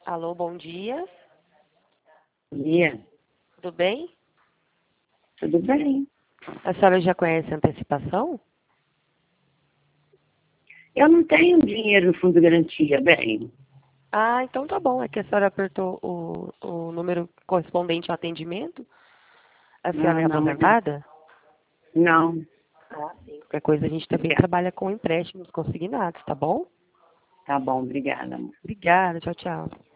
Alô, bom dia. Dia, Tudo bem? tudo bem? A senhora já conhece a antecipação? Eu não tenho dinheiro no fundo de garantia, bem. Ah, então tá bom. É que a senhora apertou o número correspondente ao atendimento. A senhora Ah, é não, mas aposentada? não. Ah, sim. Qualquer coisa a gente também Obrigada. trabalha com empréstimos consignados, tá bom? Tá bom, obrigada. Obrigada, tchau, tchau.